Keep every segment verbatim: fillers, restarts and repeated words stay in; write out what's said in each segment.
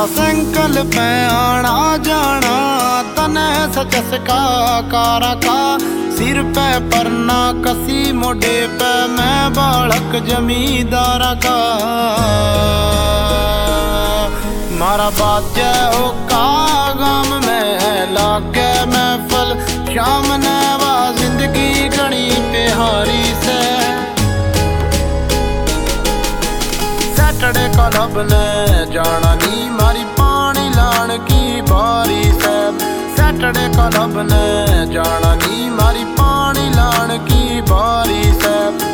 motorcycle पे आना जाना तने सचसका कारा का सिर पे परना कसी मोढ़े पे मैं बालक जमींदार का मारा बाजे ओ का गाम में लागे महफल शाम ने वा जिंदगी घनी प्यारी से सैटरडे क्लब ने जाना नी मारी पानी लान की बारी से सैटरडे क्लब ने जाना नी मारी पानी लान की बारी से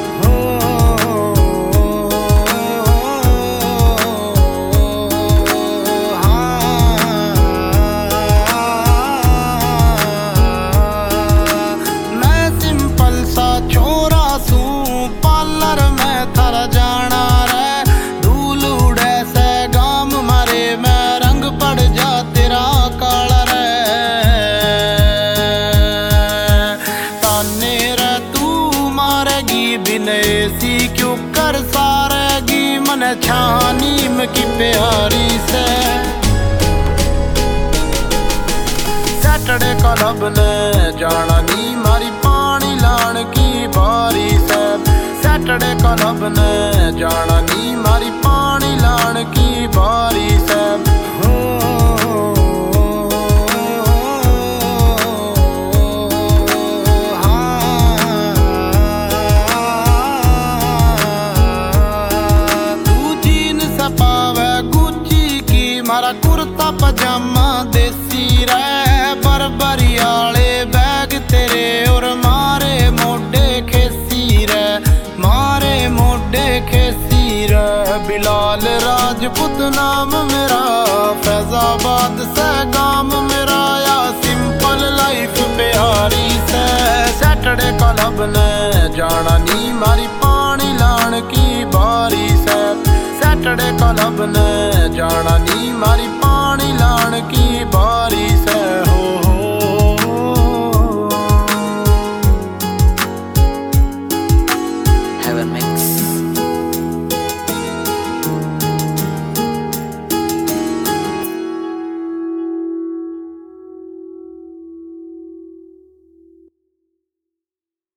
सी क्यों कर सारेगी मन छानी में की प्यारी से सैटरडे क्लब ने जाना नी मारी पानी लान की बारी से सैटरडे क्लब ने जाना नी मारी पानी लान की बारी से मारा कुर्ता पजामा देसी रे बरबरी आले बैग तेरे और मारे मोटे खेसी रे मारे मोटे खेसी रे बिलाल राजपूत नाम मेरा फैजाबाद से गाम मेरा या सिंपल लाइफ प्यारी से सैटरडे क्लब ने जाना नी मारी पानी लान की बारी से सैटरडे क्लब ने जाना नी मारी